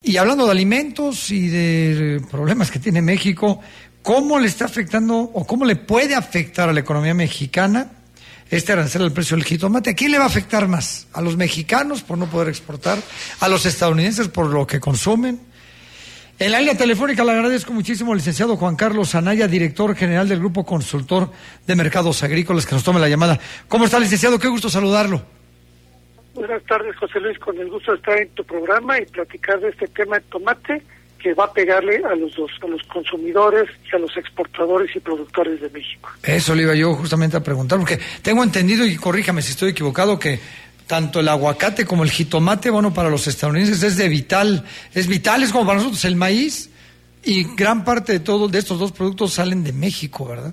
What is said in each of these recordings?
Y hablando de alimentos y de problemas que tiene México, ¿cómo le está afectando o cómo le puede afectar a la economía mexicana este arancel al precio del jitomate? ¿A quién le va a afectar más? ¿A los mexicanos por no poder exportar? ¿A los estadounidenses por lo que consumen? En la línea telefónica le agradezco muchísimo al licenciado Juan Carlos Anaya, director general del Grupo Consultor de Mercados Agrícolas, que nos tome la llamada. ¿Cómo está, licenciado? Qué gusto saludarlo. Buenas tardes, José Luis, con el gusto de estar en tu programa y platicar de este tema de tomate que va a pegarle a los dos, a los consumidores y a los exportadores y productores de México. Eso le iba yo justamente a preguntar, porque tengo entendido, y corríjame si estoy equivocado, que tanto el aguacate como el jitomate, bueno, para los estadounidenses es vital, es como para nosotros el maíz, y gran parte de estos dos productos salen de México, ¿verdad?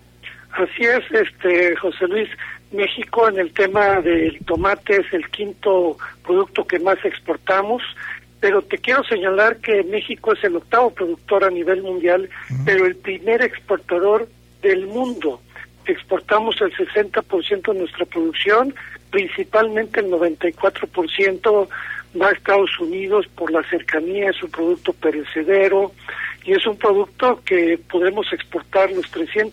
Así es, José Luis. México en el tema del tomate es el quinto producto que más exportamos, pero te quiero señalar que México es el octavo productor a nivel mundial, pero el primer exportador del mundo. Exportamos el 60% de nuestra producción, principalmente el 94% va a Estados Unidos por la cercanía, es un producto perecedero y es un producto que podemos exportar los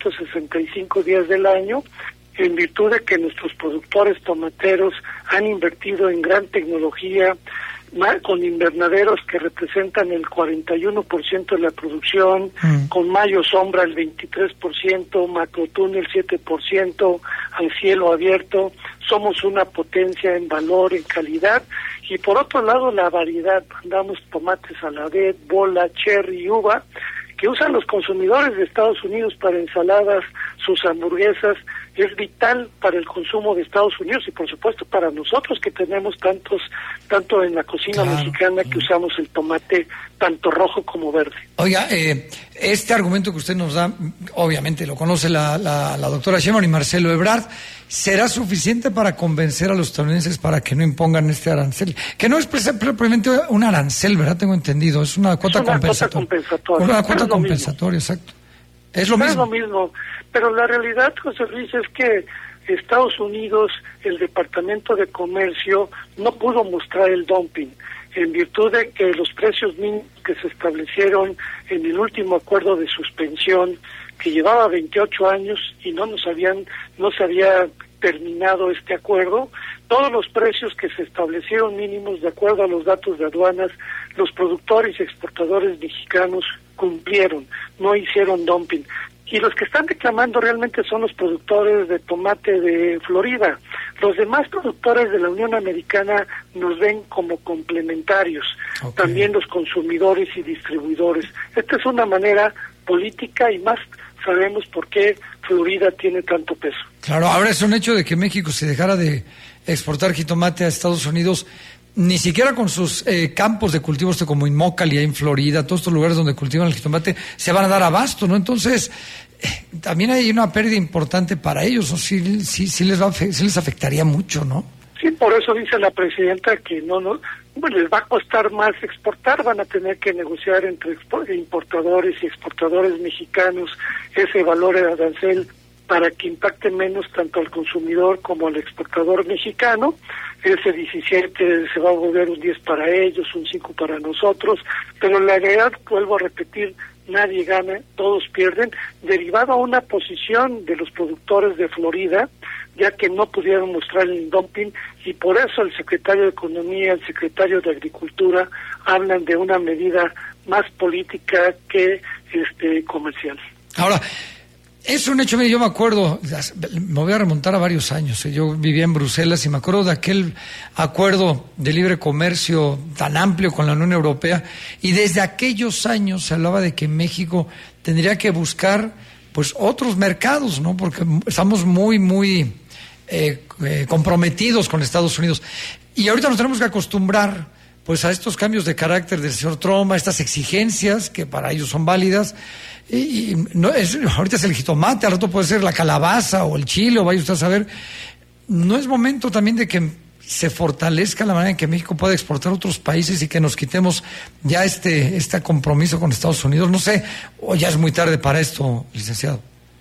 365 días del año en virtud de que nuestros productores tomateros han invertido en gran tecnología, con invernaderos que representan el 41% de la producción, con mayo sombra el 23%, macrotúnel 7%, al cielo abierto. Somos una potencia en valor, en calidad, y por otro lado la variedad. Damos tomates a la vez, bola, cherry y uva, que usan los consumidores de Estados Unidos para ensaladas, sus hamburguesas. Es vital para el consumo de Estados Unidos y por supuesto para nosotros que tenemos tanto en la cocina mexicana que usamos el tomate tanto rojo como verde. Oiga, este argumento que usted nos da, obviamente lo conoce la doctora Sheinbaum y Marcelo Ebrard, ¿será suficiente para convencer a los estadounidenses para que no impongan este arancel? Que no es propiamente un arancel, ¿verdad? Tengo entendido, es una cuota compensatoria. Una cuota compensatoria, exacto. Es lo mismo. Pero la realidad, José Luis, es que Estados Unidos, el Departamento de Comercio, no pudo mostrar el dumping en virtud de que los precios mínimos que se establecieron en el último acuerdo de suspensión, que llevaba 28 años y no se había terminado este acuerdo, todos los precios que se establecieron mínimos de acuerdo a los datos de aduanas, los productores y exportadores mexicanos cumplieron, no hicieron dumping. Y los que están reclamando realmente son los productores de tomate de Florida. Los demás productores de la Unión Americana nos ven como complementarios, también los consumidores y distribuidores. Esta es una manera política y más sabemos por qué Florida tiene tanto peso. Claro, ahora es un hecho de que México se dejara de exportar jitomate a Estados Unidos, ni siquiera con sus campos de cultivos como Immokalee en Florida, todos estos lugares donde cultivan el jitomate, se van a dar abasto, ¿no? Entonces, también hay una pérdida importante para ellos, ¿no? Sí les afectaría mucho, ¿no? Sí, por eso dice la presidenta que bueno, les va a costar más exportar, van a tener que negociar entre importadores y exportadores mexicanos ese valor de arancel para que impacte menos tanto al consumidor como al exportador mexicano. Ese 17 se va a volver un 10 para ellos, un 5 para nosotros, pero la realidad, vuelvo a repetir, nadie gana, todos pierden, derivado a una posición de los productores de Florida, ya que no pudieron mostrar el dumping, y por eso el secretario de Economía, el secretario de Agricultura, hablan de una medida más política que comercial. Ahora, es un hecho, yo me acuerdo, me voy a remontar a varios años, yo vivía en Bruselas y me acuerdo de aquel acuerdo de libre comercio tan amplio con la Unión Europea, y desde aquellos años se hablaba de que México tendría que buscar pues otros mercados, ¿no? Porque estamos muy comprometidos con Estados Unidos, y ahorita nos tenemos que acostumbrar pues a estos cambios de carácter del señor Trump, a estas exigencias que para ellos son válidas. Y no ahorita es el jitomate, al rato puede ser la calabaza o el chile, o vaya usted a saber. ¿No es momento también de que se fortalezca la manera en que México pueda exportar a otros países y que nos quitemos ya este compromiso con Estados Unidos? No sé, o ya es muy tarde para esto, licenciado.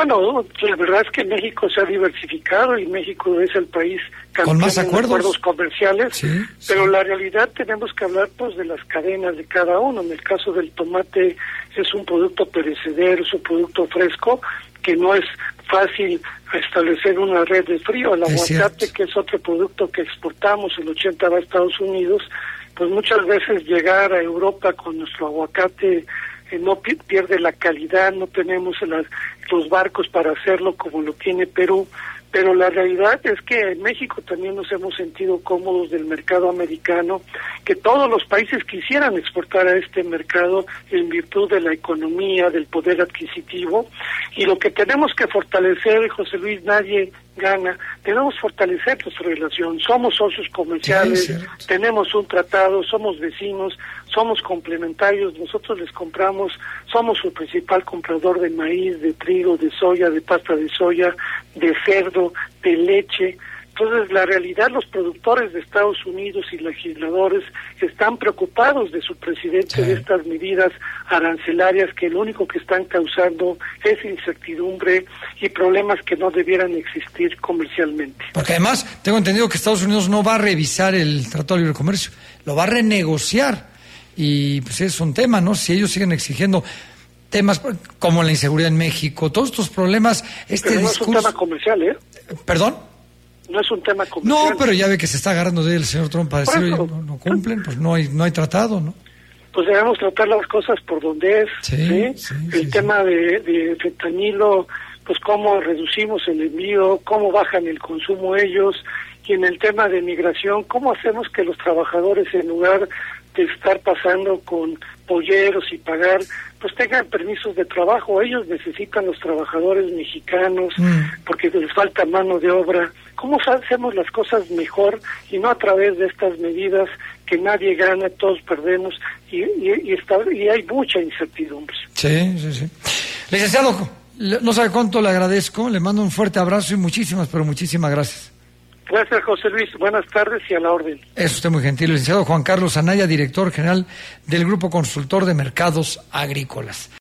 Bueno, la verdad es que México se ha diversificado y México es el país con más acuerdos comerciales, sí, pero sí. la realidad tenemos que hablar pues de las cadenas de cada uno. En el caso del tomate es un producto perecedero, es un producto fresco que no es fácil establecer una red de frío. El aguacate, que es otro producto que exportamos, el 80 va a Estados Unidos, pues muchas veces llegar a Europa con nuestro aguacate no pierde la calidad, no tenemos los barcos para hacerlo como lo tiene Perú, pero la realidad es que en México también nos hemos sentido cómodos del mercado americano, que todos los países quisieran exportar a este mercado en virtud de la economía, del poder adquisitivo, y lo que tenemos que fortalecer, José Luis, nadie gana, debemos fortalecer nuestra relación, somos socios comerciales, sí, tenemos un tratado, somos vecinos, somos complementarios, nosotros les compramos, somos su principal comprador de maíz, de trigo, de soya, de pasta de soya, de cerdo, de leche. Entonces, la realidad, los productores de Estados Unidos y legisladores están preocupados de su presidente, de estas medidas arancelarias que lo único que están causando es incertidumbre y problemas que no debieran existir comercialmente. Porque además, tengo entendido que Estados Unidos no va a revisar el Tratado de Libre Comercio, lo va a renegociar. Y pues es un tema, ¿no? Si ellos siguen exigiendo temas como la inseguridad en México, todos estos problemas, pero no es un tema comercial, ¿eh? ¿Perdón? No es un tema comercial. No, pero ya ve que se está agarrando de él el señor Trump para decir, oye, no cumplen, pues no hay tratado, ¿no? Pues debemos tratar las cosas por donde es, ¿sí? El tema de fentanilo, pues cómo reducimos el envío, cómo bajan el consumo ellos, y en el tema de migración, cómo hacemos que los trabajadores, en lugar de estar pasando con polleros y pagar, pues tengan permisos de trabajo. Ellos necesitan los trabajadores mexicanos porque les falta mano de obra. ¿Cómo hacemos las cosas mejor y no a través de estas medidas que nadie gana, todos perdemos y hay mucha incertidumbre? Sí. Licenciado, no sabe cuánto le agradezco, le mando un fuerte abrazo y muchísimas gracias. Gracias, José Luis. Buenas tardes y a la orden. Es usted muy gentil. Licenciado Juan Carlos Anaya, director general del Grupo Consultor de Mercados Agrícolas.